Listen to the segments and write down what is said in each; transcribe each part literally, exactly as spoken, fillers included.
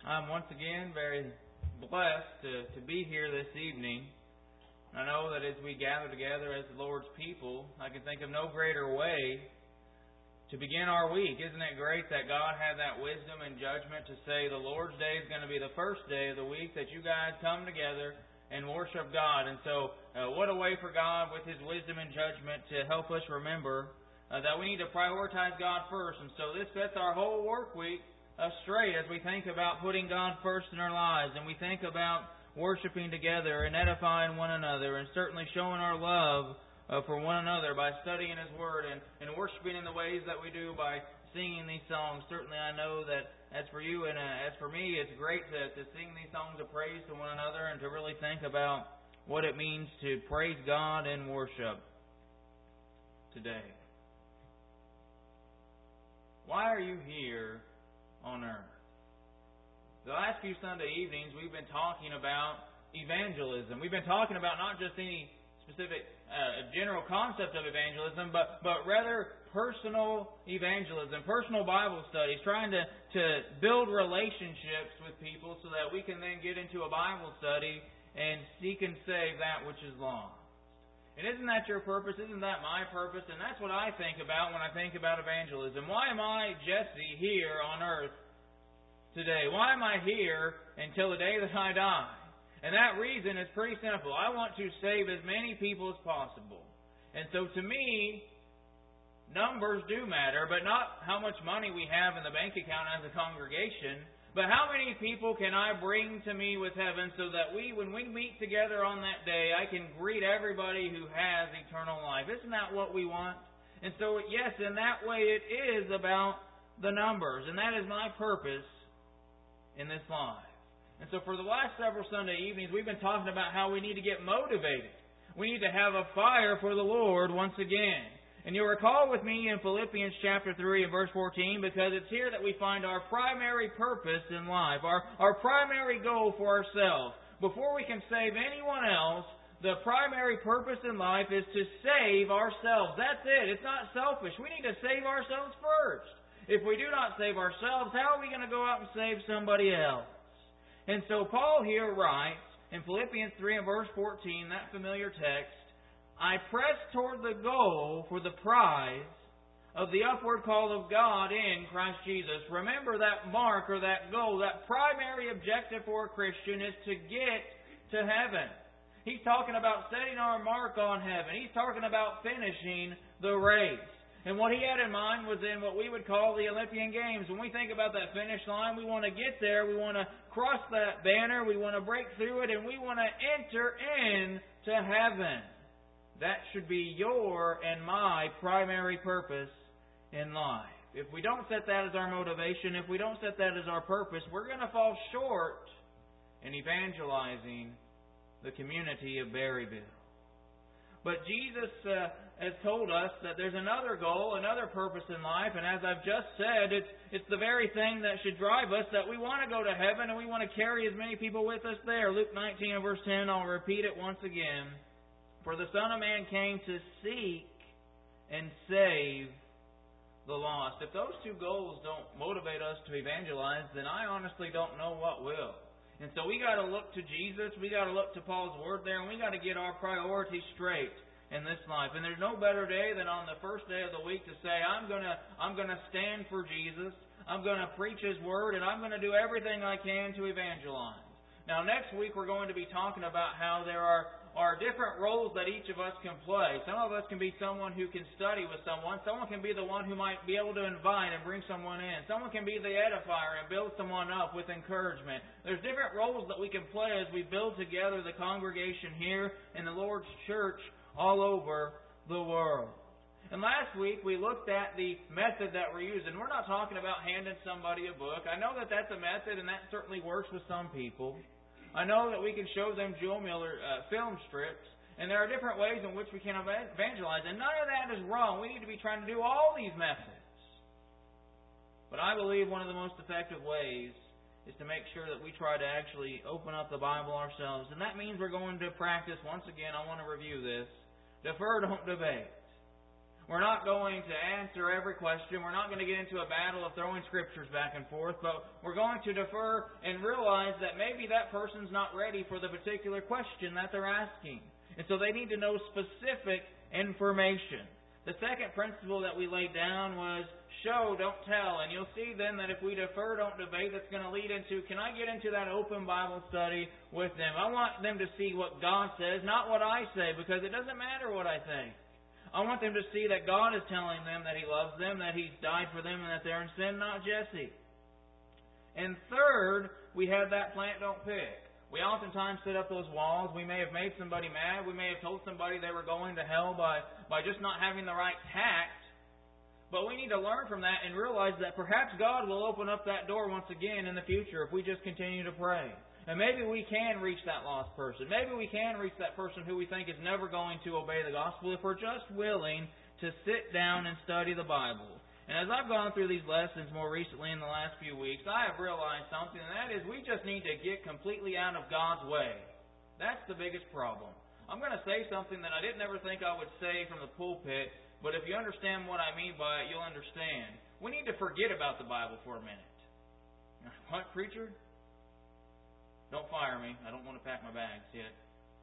I'm once again very blessed to, to be here this evening. I know that as we gather together as the Lord's people, I can think of no greater way to begin our week. Isn't it great that God had that wisdom and judgment to say the Lord's Day is going to be the first day of the week that you guys come together and worship God. And so uh, what a way for God with His wisdom and judgment to help us remember uh, that we need to prioritize God first. And so this sets our whole work week uh, straight as we think about putting God first in our lives, and we think about worshiping together and edifying one another, and certainly showing our love uh, for one another by studying His Word and, and worshiping in the ways that we do by singing these songs. Certainly I know that as for you and uh, as for me, it's great to, to sing these songs of praise to one another and to really think about what it means to praise God in worship today. Why are you here on earth? The last few Sunday evenings we've been talking about evangelism. We've been talking about not just any specific uh, general concept of evangelism, but, but rather personal evangelism, personal Bible studies, trying to, to build relationships with people so that we can then get into a Bible study and seek and save that which is lost. And isn't that your purpose? Isn't that my purpose? And that's what I think about when I think about evangelism. Why am I, Jesse, here on earth today? Why am I here until the day that I die? And that reason is pretty simple. I want to save as many people as possible. And so to me, numbers do matter, but not how much money we have in the bank account as a congregation, but how many people can I bring to me with heaven so that we, when we meet together on that day, I can greet everybody who has eternal life. Isn't that what we want? And so, yes, in that way it is about the numbers, and that is my purpose in this life. And so for the last several Sunday evenings, we've been talking about how we need to get motivated. We need to have a fire for the Lord once again. And you'll recall with me in Philippians chapter three and verse fourteen, because it's here that we find our primary purpose in life, our, our primary goal for ourselves. Before we can save anyone else, the primary purpose in life is to save ourselves. That's it. It's not selfish. We need to save ourselves first. If we do not save ourselves, how are we going to go out and save somebody else? And so Paul here writes in Philippians three and verse fourteen, that familiar text, I press toward the goal for the prize of the upward call of God in Christ Jesus. Remember that mark or that goal, that primary objective for a Christian is to get to heaven. He's talking about setting our mark on heaven. He's talking about finishing the race. And what he had in mind was in what we would call the Olympian Games. When we think about that finish line, we want to get there, we want to cross that banner, we want to break through it, and we want to enter into heaven. That should be your and my primary purpose in life. If we don't set that as our motivation, if we don't set that as our purpose, we're going to fall short in evangelizing the community of Berryville. But Jesus uh, has told us that there's another goal, another purpose in life, and as I've just said, it's, it's the very thing that should drive us, that we want to go to heaven and we want to carry as many people with us there. Luke nineteen and verse ten, I'll repeat it once again. For the Son of Man came to seek and save the lost. If those two goals don't motivate us to evangelize, then I honestly don't know what will. And so we got to look to Jesus, we got to look to Paul's Word there, and we got to get our priorities straight in this life. And there's no better day than on the first day of the week to say, I'm gonna I'm gonna stand for Jesus, I'm gonna preach His Word, and I'm gonna do everything I can to evangelize. Now next week we're going to be talking about how there are are different roles that each of us can play. Some of us can be someone who can study with someone. Someone can be the one who might be able to invite and bring someone in. Someone can be the edifier and build someone up with encouragement. There's different roles that we can play as we build together the congregation here in the Lord's church all over the world. And last week we looked at the method that we're using. We're not talking about handing somebody a book. I know that that's a method and that certainly works with some people. I know that we can show them Joel Miller uh, film strips, and there are different ways in which we can evangelize, and none of that is wrong. We need to be trying to do all these methods. But I believe one of the most effective ways is to make sure that we try to actually open up the Bible ourselves, and that means we're going to practice, once again, I want to review this, defer, don't debate. We're not going to answer every question. We're not going to get into a battle of throwing scriptures back and forth, but we're going to defer and realize that maybe that person's not ready for the particular question that they're asking. And so they need to know specific information. The second principle that we laid down was show, don't tell. And you'll see then that if we defer, don't debate, that's going to lead into, can I get into that open Bible study with them? I want them to see what God says, not what I say, because it doesn't matter what I think. I want them to see that God is telling them that He loves them, that He's died for them, and that they're in sin, not Jesse. And third, we have that plant, don't pick. We oftentimes set up those walls. We may have made somebody mad. We may have told somebody they were going to hell by, by just not having the right tact. But we need to learn from that and realize that perhaps God will open up that door once again in the future if we just continue to pray. And maybe we can reach that lost person. Maybe we can reach that person who we think is never going to obey the gospel if we're just willing to sit down and study the Bible. And as I've gone through these lessons more recently in the last few weeks, I have realized something, and that is we just need to get completely out of God's way. That's the biggest problem. I'm going to say something that I didn't ever think I would say from the pulpit, but if you understand what I mean by it, you'll understand. We need to forget about the Bible for a minute. What, preacher? Don't fire me. I don't want to pack my bags yet.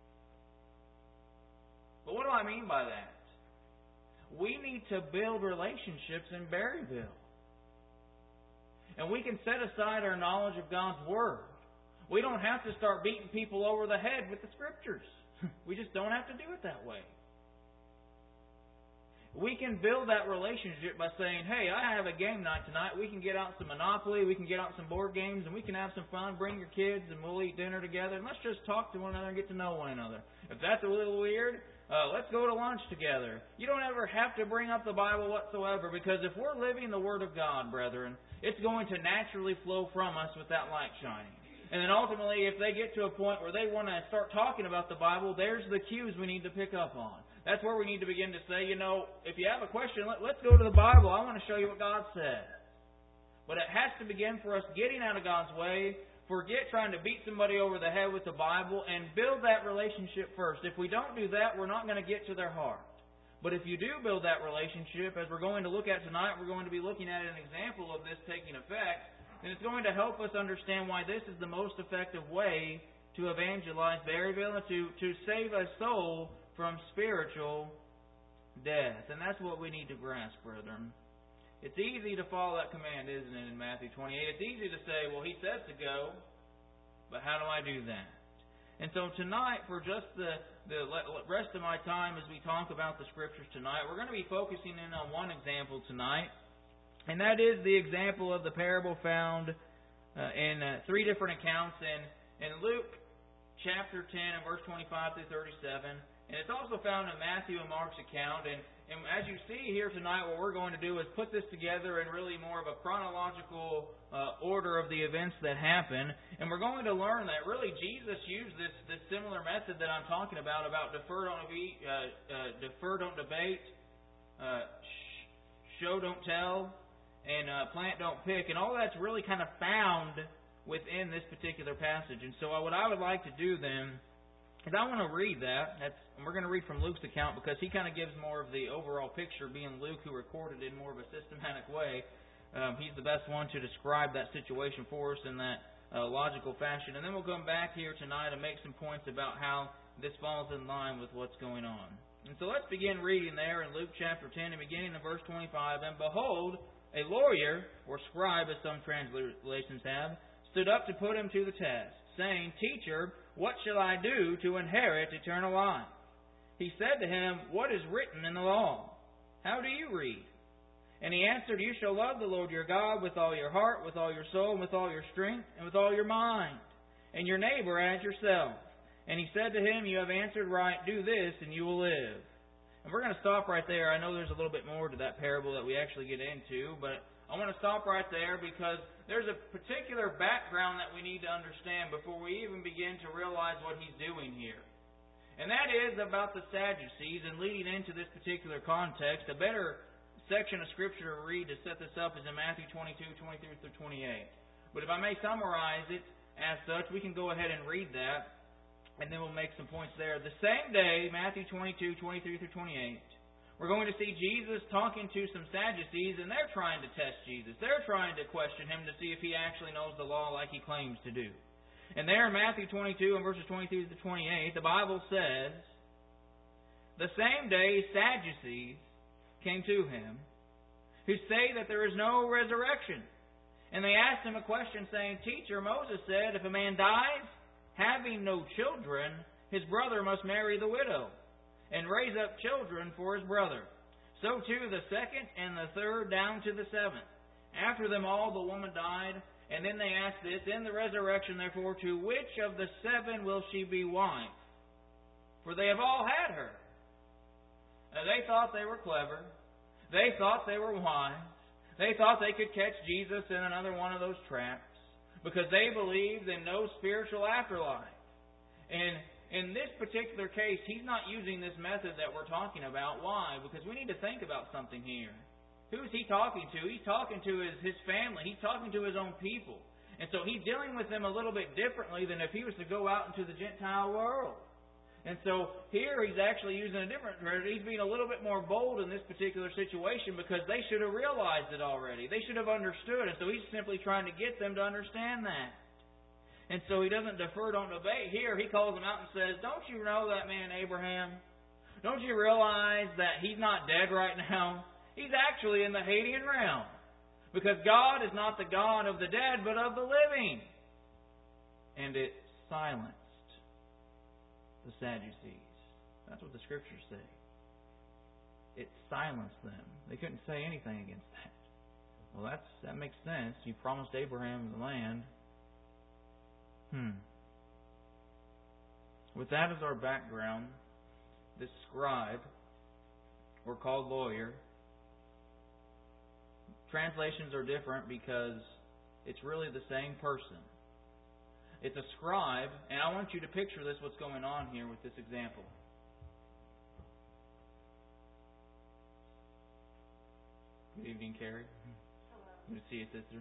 But what do I mean by that? We need to build relationships in Berryville. And we can set aside our knowledge of God's Word. We don't have to start beating people over the head with the Scriptures. We just don't have to do it that way. We can build that relationship by saying, hey, I have a game night tonight. We can get out some Monopoly, we can get out some board games, and we can have some fun. Bring your kids, and we'll eat dinner together. And let's just talk to one another and get to know one another. If that's a little weird, uh, let's go to lunch together. You don't ever have to bring up the Bible whatsoever, because if we're living the Word of God, brethren, it's going to naturally flow from us with that light shining. And then ultimately, if they get to a point where they want to start talking about the Bible, there's the cues we need to pick up on. That's where we need to begin to say, you know, if you have a question, let, let's go to the Bible. I want to show you what God says. But it has to begin for us getting out of God's way, forget trying to beat somebody over the head with the Bible, and build that relationship first. If we don't do that, we're not going to get to their heart. But if you do build that relationship, as we're going to look at tonight, we're going to be looking at an example of this taking effect, then it's going to help us understand why this is the most effective way to evangelize Berryville and to, to save a soul from spiritual death. And that's what we need to grasp, brethren. It's easy to follow that command, isn't it, in Matthew twenty-eight? It's easy to say, well, He says to go, but how do I do that? And so tonight, for just the, the rest of my time as we talk about the Scriptures tonight, we're going to be focusing in on one example tonight, and that is the example of the parable found uh, in uh, three different accounts in, in Luke chapter ten and verse twenty-five through thirty-seven. And it's also found in Matthew and Mark's account. And, and as you see here tonight, what we're going to do is put this together in really more of a chronological uh, order of the events that happen. And we're going to learn that really Jesus used this, this similar method that I'm talking about, about defer, don't, be, uh, uh, defer, don't debate, uh, show, don't tell, and uh, plant, don't pick. And all that's really kind of found within this particular passage. And so what I would like to do then is I want to read that. That's, and we're going to read from Luke's account because he kind of gives more of the overall picture, being Luke who recorded in more of a systematic way. Um, he's the best one to describe that situation for us in that uh, logical fashion. And then we'll come back here tonight and make some points about how this falls in line with what's going on. And so let's begin reading there in Luke chapter ten and beginning in verse twenty-five. And behold, a lawyer, or scribe as some translations have, stood up to put him to the test, saying, Teacher, what shall I do to inherit eternal life? He said to him, What is written in the law? How do you read? And he answered, You shall love the Lord your God with all your heart, with all your soul, and with all your strength, and with all your mind, and your neighbor as yourself. And he said to him, You have answered right, do this, and you will live. And we're going to stop right there. I know there's a little bit more to that parable that we actually get into, but I want to stop right there because there's a particular background that we need to understand before we even begin to realize what he's doing here. And that is about the Sadducees, and leading into this particular context, a better section of Scripture to read to set this up is in Matthew twenty-two, twenty-three through twenty-eight. But if I may summarize it as such, we can go ahead and read that, and then we'll make some points there. The same day, Matthew twenty-two, twenty-three through twenty-eight, We're going to see Jesus talking to some Sadducees, and they're trying to test Jesus. They're trying to question Him to see if He actually knows the law like He claims to do. And there in Matthew twenty-two and verses twenty-two to twenty-eight, the Bible says, "The same day Sadducees came to Him, who say that there is no resurrection. And they asked Him a question, saying, Teacher, Moses said, if a man dies, having no children, his brother must marry the widow, and raise up children for his brother. So too the second and the third down to the seventh. After them all the woman died, and then they asked this, In the resurrection, therefore, to which of the seven will she be wife? For they have all had her." Now, they thought they were clever. They thought they were wise. They thought they could catch Jesus in another one of those traps because they believed in no spiritual afterlife. And in this particular case, He's not using this method that we're talking about. Why? Because we need to think about something here. Who is He talking to? He's talking to his, his family. He's talking to His own people. And so He's dealing with them a little bit differently than if He was to go out into the Gentile world. And so here He's actually using a different strategy. He's being a little bit more bold in this particular situation because they should have realized it already. They should have understood. And so He's simply trying to get them to understand that. And so He doesn't defer, don't debate. Here He calls them out and says, "Don't you know that man Abraham? Don't you realize that he's not dead right now? He's actually in the Hadean realm. Because God is not the God of the dead, but of the living." And it silenced the Sadducees. That's what the Scriptures say. It silenced them. They couldn't say anything against that. Well, that's that makes sense. You promised Abraham the land. Hmm. With that as our background, this scribe, or called lawyer, translations are different because it's really the same person. It's a scribe, and I want you to picture this, what's going on here with this example. Good evening, Carrie. Hello. Good to see you, sister.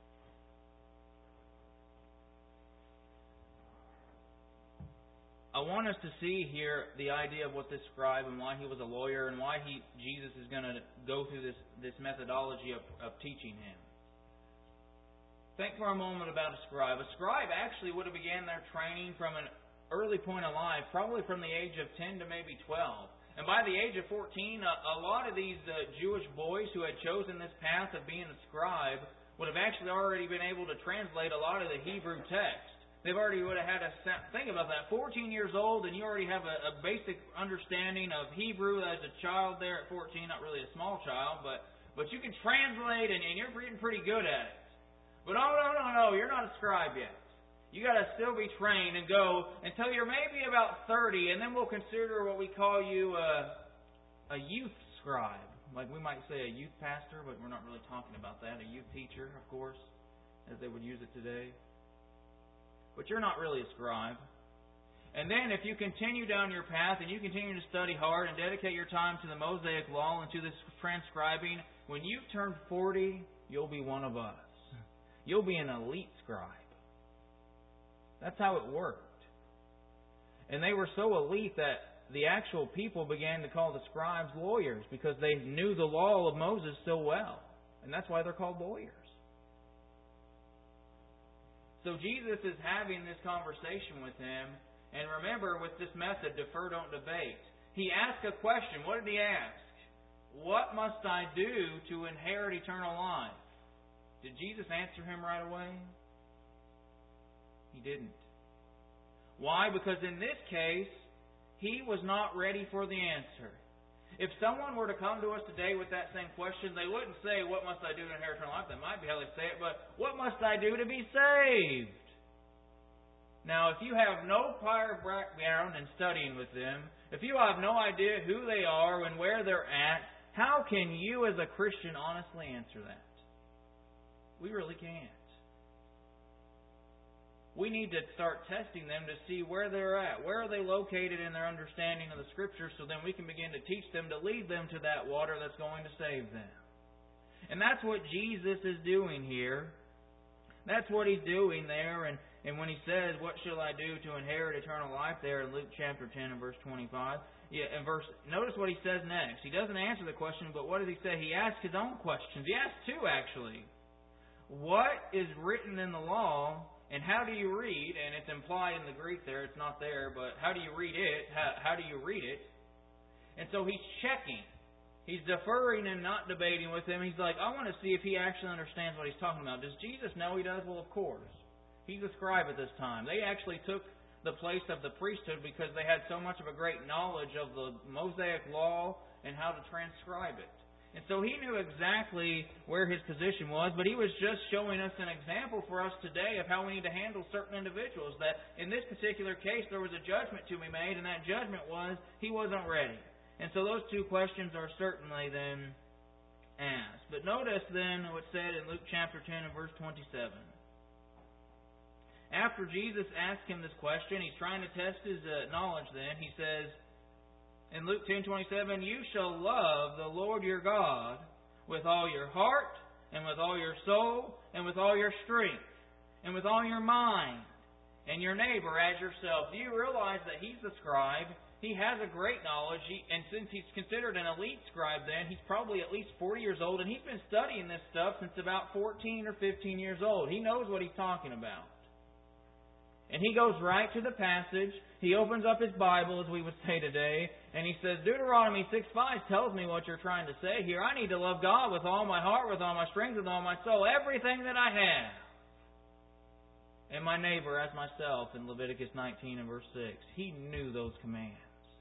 I want us to see here the idea of what this scribe and why he was a lawyer and why he Jesus is going to go through this, this methodology of, of teaching him. Think for a moment about a scribe. A scribe actually would have began their training from an early point of life, probably from the age of ten to maybe twelve. And by the age of fourteen, a, a lot of these uh, Jewish boys who had chosen this path of being a scribe would have actually already been able to translate a lot of the Hebrew text. They've already would have had a think about that. fourteen years old, and you already have a, a basic understanding of Hebrew as a child there at fourteen. Not really a small child, but but you can translate, and, and you're getting pretty good at it. But oh no no no, you're not a scribe yet. You got to still be trained and go until you're maybe about thirty, and then we'll consider what we call you a, a youth scribe. Like we might say a youth pastor, but we're not really talking about that. A youth teacher, of course, as they would use it today. But you're not really a scribe. And then if you continue down your path and you continue to study hard and dedicate your time to the Mosaic Law and to this transcribing, when you turn forty, you'll be one of us. You'll be an elite scribe. That's how it worked. And they were so elite that the actual people began to call the scribes lawyers because they knew the law of Moses so well. And that's why they're called lawyers. So Jesus is having this conversation with him. And remember, with this method, defer, don't debate. He asked a question. What did he ask? What must I do to inherit eternal life? Did Jesus answer him right away? He didn't. Why? Because in this case, he was not ready for the answer. If someone were to come to us today with that same question, they wouldn't say, what must I do to inherit eternal life? That might be how they say it, but what must I do to be saved? Now, if you have no prior background in studying with them, if you have no idea who they are and where they're at, how can you as a Christian honestly answer that? We really can't. We need to start testing them to see where they're at. Where are they located in their understanding of the Scriptures, so then we can begin to teach them to lead them to that water that's going to save them. And that's what Jesus is doing here. That's what He's doing there. And, and when He says, what shall I do to inherit eternal life there in Luke chapter ten and verse twenty-five, yeah, in verse, notice what he says next. He doesn't answer the question, but what does he say? He asks his own questions. He asks two, actually. What is written in the law, and how do you read? And it's implied in the Greek there. It's not there, but how do you read it? How, how do you read it? And so he's checking. He's deferring and not debating with him. He's like, I want to see if he actually understands what he's talking about. Does Jesus know he does? Well, of course. He's a scribe at this time. They actually took the place of the priesthood because they had so much of a great knowledge of the Mosaic law and how to transcribe it. And so he knew exactly where his position was, but he was just showing us an example for us today of how we need to handle certain individuals. That in this particular case, there was a judgment to be made, and that judgment was he wasn't ready. And so those two questions are certainly then asked. But notice then what's said in Luke chapter ten and verse twenty-seven. After Jesus asked him this question, he's trying to test his uh, knowledge then. He says in Luke ten twenty-seven, you shall love the Lord your God with all your heart, and with all your soul, and with all your strength, and with all your mind, and your neighbor as yourself. Do you realize that he's the scribe? He has a great knowledge, he, and since he's considered an elite scribe then, he's probably at least forty years old, and he's been studying this stuff since about fourteen or fifteen years old. He knows what he's talking about. And he goes right to the passage. He opens up his Bible, as we would say today, and he says, Deuteronomy six five tells me what you're trying to say here. I need to love God with all my heart, with all my strength, with all my soul, everything that I have. And my neighbor as myself in Leviticus nineteen and verse six. He knew those commands.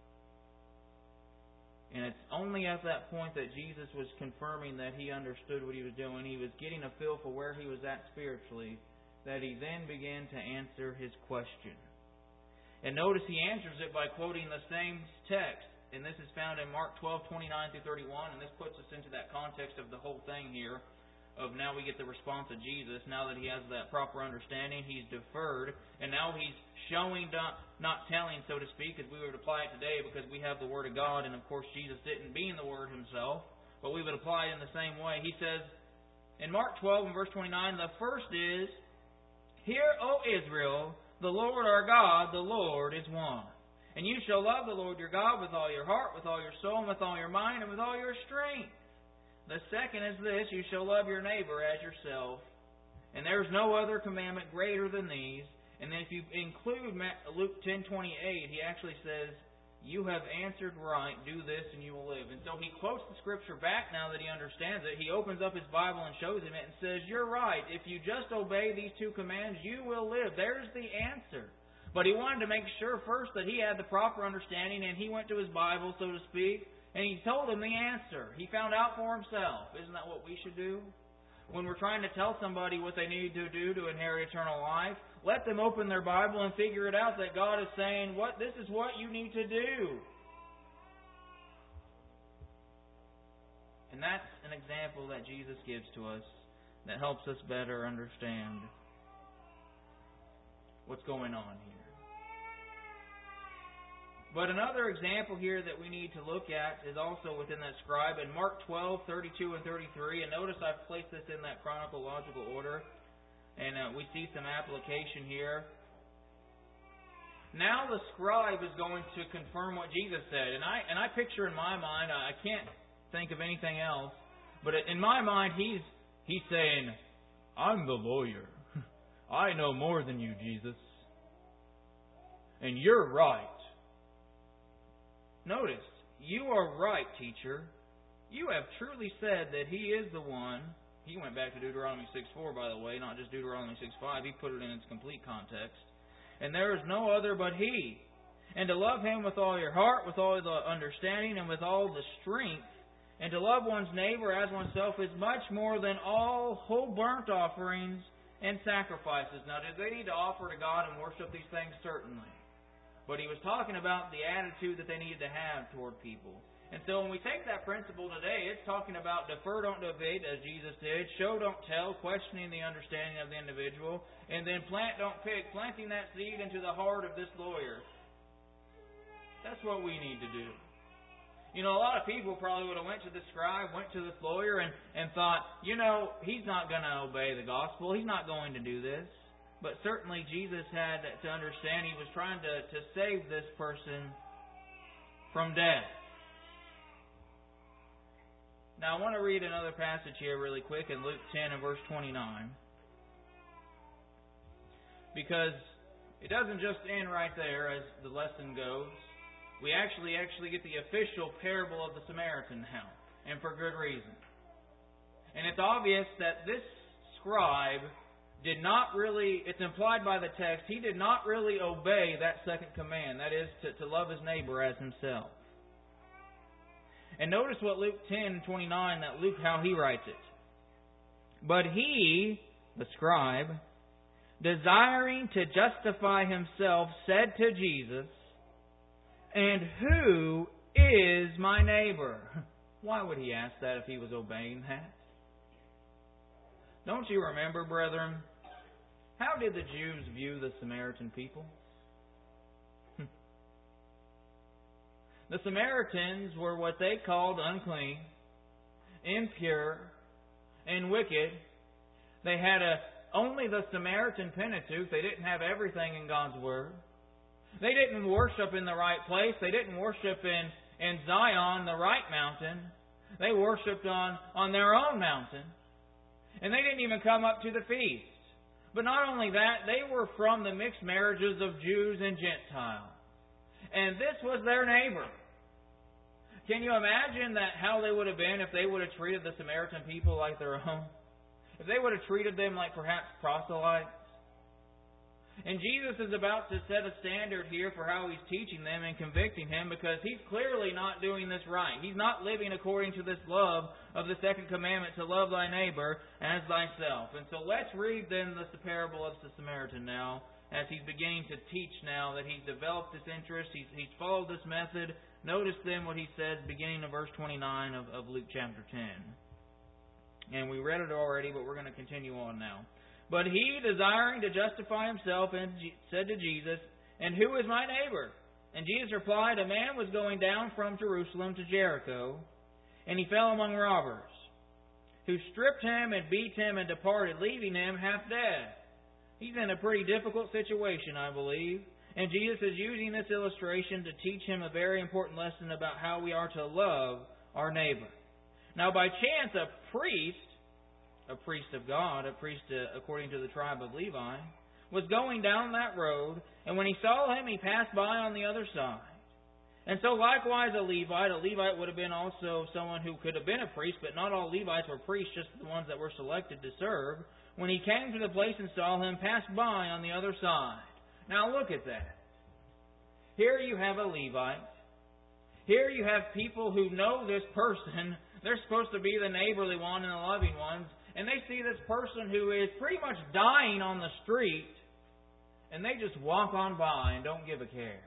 And it's only at that point that Jesus was confirming that he understood what he was doing. He was getting a feel for where he was at spiritually, that he then began to answer his question. And notice he answers it by quoting the same text. And this is found in Mark twelve, twenty-nine through thirty-one. And this puts us into that context of the whole thing here. Of now we get the response of Jesus. Now that he has that proper understanding, he's deferred. And now he's showing, not, not telling, so to speak, as we would apply it today, because we have the Word of God. And of course Jesus didn't being the Word himself. But we would apply it in the same way. He says in Mark twelve and verse twenty-nine, the first is, Hear, O Israel, the Lord our God, the Lord is one. And you shall love the Lord your God with all your heart, with all your soul, and with all your mind, and with all your strength. The second is this, you shall love your neighbor as yourself. And there is no other commandment greater than these. And then if you include Luke ten twenty-eight, he actually says, You have answered right, do this and you will live. And so he quotes the Scripture back now that he understands it. He opens up his Bible and shows him it and says, You're right. If you just obey these two commands, you will live. There's the answer. But he wanted to make sure first that he had the proper understanding, and he went to his Bible, so to speak, and he told him the answer. He found out for himself. Isn't that what we should do? When we're trying to tell somebody what they need to do to inherit eternal life, let them open their Bible and figure it out that God is saying, "What this is what you need to do." And that's an example that Jesus gives to us that helps us better understand what's going on here. But another example here that we need to look at is also within that scribe in Mark twelve, thirty-two and thirty-three. And notice I've placed this in that chronological order. And uh, we see some application here. Now the scribe is going to confirm what Jesus said. And I and I picture in my mind, I can't think of anything else, but in my mind he's he's saying, I'm the lawyer. I know more than you, Jesus. And you're right. Notice, you are right, teacher. You have truly said that He is the one. He went back to Deuteronomy six four, by the way, not just Deuteronomy six five. He put it in its complete context. And there is no other but He. And to love Him with all your heart, with all the understanding, and with all the strength, and to love one's neighbor as oneself is much more than all whole burnt offerings and sacrifices. Now, did they need to offer to God and worship these things? Certainly. But he was talking about the attitude that they needed to have toward people. And so when we take that principle today, it's talking about defer, don't debate, as Jesus did, show, don't tell, questioning the understanding of the individual, and then plant, don't pick, planting that seed into the heart of this lawyer. That's what we need to do. You know, a lot of people probably would have went to the scribe, went to this lawyer, and, and thought, you know, he's not going to obey the gospel. He's not going to do this. But certainly Jesus had to understand he was trying to, to save this person from death. Now I want to read another passage here really quick in Luke ten and verse twenty-nine. Because it doesn't just end right there as the lesson goes. We actually actually get the official parable of the Samaritan now, and for good reason. And it's obvious that this scribe did not really, it's implied by the text, he did not really obey that second command, that is, to, to love his neighbor as himself. And notice what Luke ten twenty-nine, that Luke, how he writes it. But he, the scribe, desiring to justify himself, said to Jesus, "And who is my neighbor?" Why would he ask that if he was obeying that? Don't you remember, brethren, how did the Jews view the Samaritan people? The Samaritans were what they called unclean, impure, and wicked. They had a, only the Samaritan Pentateuch. They didn't have everything in God's Word. They didn't worship in the right place. They didn't worship in, in Zion, the right mountain. They worshipped on, on their own mountain. And they didn't even come up to the feast. But not only that, they were from the mixed marriages of Jews and Gentiles. And this was their neighbor. Can you imagine that how they would have been if they would have treated the Samaritan people like their own? If they would have treated them like perhaps proselytes? And Jesus is about to set a standard here for how He's teaching them and convicting him, because He's clearly not doing this right. He's not living according to this love of the second commandment, to love thy neighbor as thyself. And so let's read then the parable of the Samaritan now, as he's beginning to teach now that he's developed this interest, he's, he's followed this method. Notice then what he says beginning of verse twenty-nine of, of Luke chapter ten. And we read it already, but we're going to continue on now. But he, desiring to justify himself, said to Jesus, "And who is my neighbor?" And Jesus replied, "A man was going down from Jerusalem to Jericho, and he fell among robbers, who stripped him and beat him and departed, leaving him half dead." He's in a pretty difficult situation, I believe. And Jesus is using this illustration to teach him a very important lesson about how we are to love our neighbor. Now, by chance, a priest, a priest of God, a priest uh, according to the tribe of Levi, was going down that road, and when he saw him, he passed by on the other side. And so likewise a Levite, a Levite would have been also someone who could have been a priest, but not all Levites were priests, just the ones that were selected to serve. When he came to the place and saw him, passed by on the other side. Now look at that. Here you have a Levite. Here you have people who know this person. They're supposed to be the neighborly one and the loving ones. And they see this person who is pretty much dying on the street, and they just walk on by and don't give a care.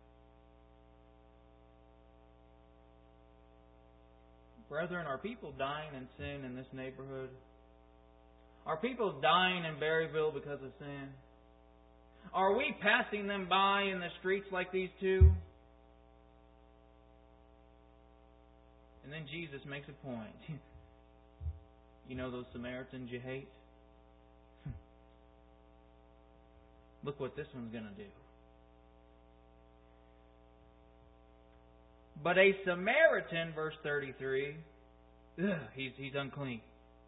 Brethren, are people dying in sin in this neighborhood? Are people dying in Berryville because of sin? Are we passing them by in the streets like these two? And then Jesus makes a point. You know those Samaritans you hate? Look what this one's going to do. But a Samaritan, verse thirty-three, ugh, he's, he's unclean.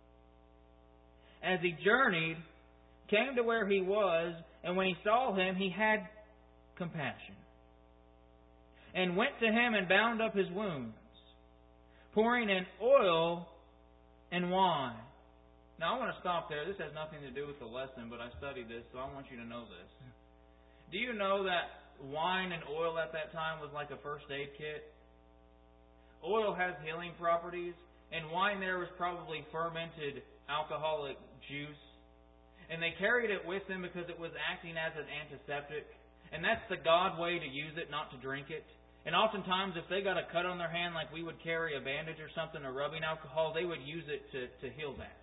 As he journeyed, came to where he was, and when he saw him, he had compassion, and went to him and bound up his wounds, pouring in oil and wine. Now I want to stop there. This has nothing to do with the lesson, but I studied this, so I want you to know this. Do you know that wine and oil at that time was like a first aid kit? Oil has healing properties, and wine there was probably fermented alcoholic juice. And they carried it with them because it was acting as an antiseptic. And that's the God way to use it, not to drink it. And oftentimes, if they got a cut on their hand like we would carry a bandage or something, or rubbing alcohol, they would use it to, to heal that.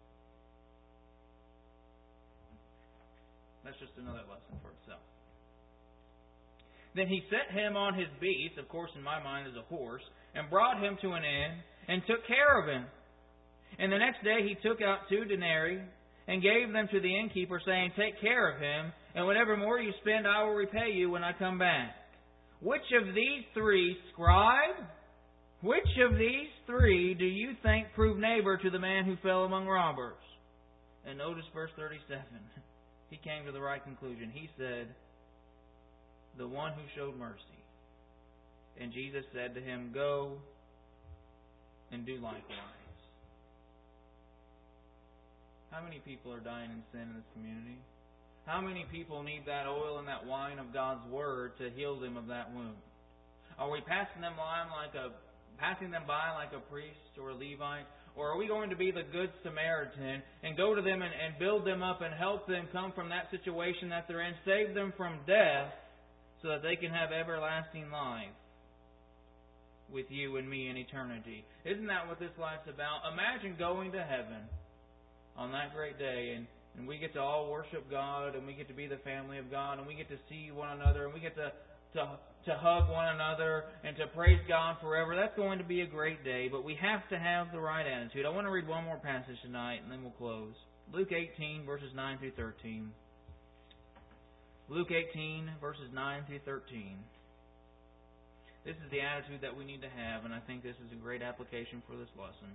That's just another lesson for itself. Then he set him on his beast, of course in my mind is a horse, and brought him to an inn, and took care of him. And the next day he took out two denarii, and gave them to the innkeeper, saying, "Take care of him, and whatever more you spend I will repay you when I come back." Which of these three, scribe, which of these three do you think proved neighbor to the man who fell among robbers? And notice verse thirty-seven. He came to the right conclusion. He said, the one who showed mercy. And Jesus said to him, go and do likewise. How many people are dying in sin in this community? How many people need that oil and that wine of God's Word to heal them of that wound? Are we passing them by like a passing them by like a priest or a Levite? Or are we going to be the Good Samaritan and go to them and, and build them up and help them come from that situation that they're in, save them from death so that they can have everlasting life with you and me in eternity? Isn't that what this life's about? Imagine going to heaven on that great day and And we get to all worship God, and we get to be the family of God, and we get to see one another, and we get to, to, to hug one another, and to praise God forever. That's going to be a great day, but we have to have the right attitude. I want to read one more passage tonight, and then we'll close. Luke eighteen, verses nine through thirteen. Luke eighteen, verses nine through thirteen. This is the attitude that we need to have, and I think this is a great application for this lesson.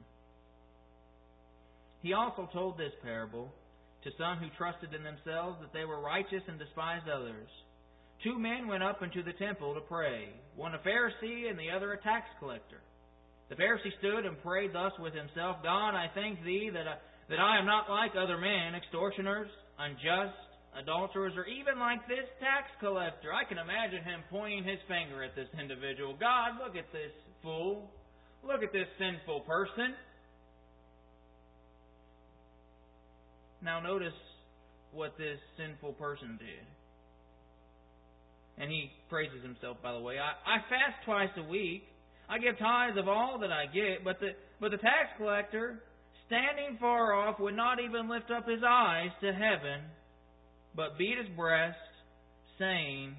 He also told this parable to some who trusted in themselves that they were righteous and despised others. Two men went up into the temple to pray, one a Pharisee and the other a tax collector. The Pharisee stood and prayed thus with himself, God, I thank Thee that I, that I am not like other men, extortioners, unjust, adulterers, or even like this tax collector. I can imagine him pointing his finger at this individual. God, look at this fool. Look at this sinful person. Now notice what this sinful person did. And he praises himself, by the way. I, I fast twice a week. I give tithes of all that I get. But the, but the tax collector, standing far off, would not even lift up his eyes to heaven, but beat his breast, saying,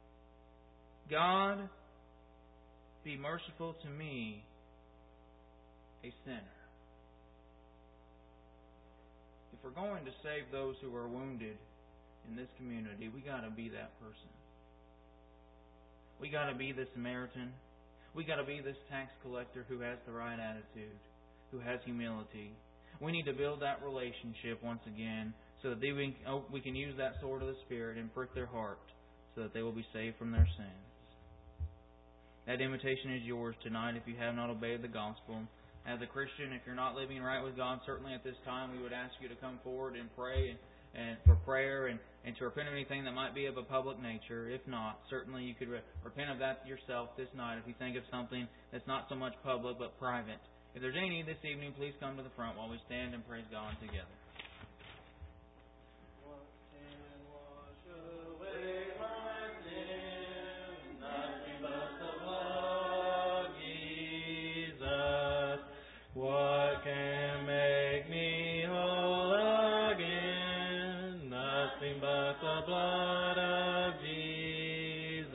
God, be merciful to me, a sinner. If we're going to save those who are wounded in this community, we got to be that person. We got to be the Samaritan. We got to be this tax collector who has the right attitude, who has humility. We need to build that relationship once again so that they, we, oh, we can use that sword of the Spirit and prick their heart so that they will be saved from their sins. That invitation is yours tonight if you have not obeyed the gospel. As a Christian, if you're not living right with God, certainly at this time we would ask you to come forward and pray and, and for prayer and, and to repent of anything that might be of a public nature. If not, certainly you could re- repent of that yourself this night if you think of something that's not so much public but private. If there's any need this evening, please come to the front while we stand and praise God together. What can make me whole again? Nothing but the blood of Jesus.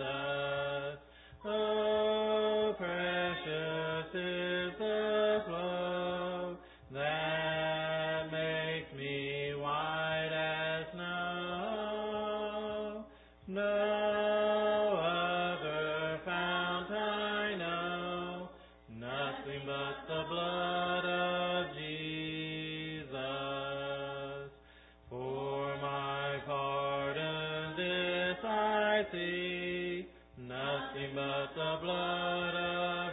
Oh, precious is the flow that makes me white as snow. No other fount I know, nothing but the blood of Jesus. For my pardon this I seek, nothing but the blood of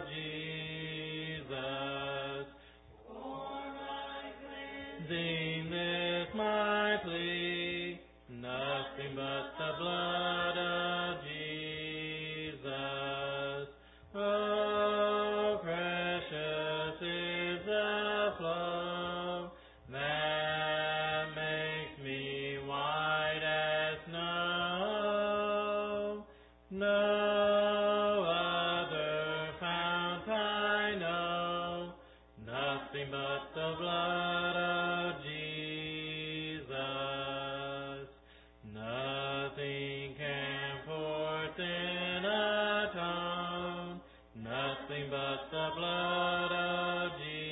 Jesus. For my cleansing this my plea, nothing but the blood of Jesus. Oh, precious is the flow that makes me white as snow. No other fount I know, nothing but the blood of Jesus. Nothing can for sin atone, nothing but the blood of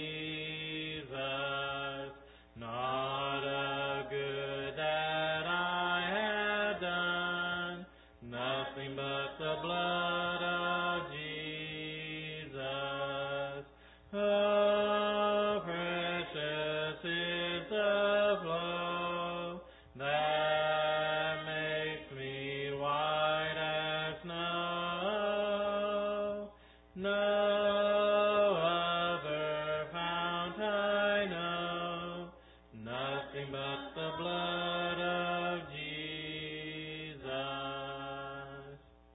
Jesus. Not a good that I have done, nothing but the blood no other fount I know, nothing but the blood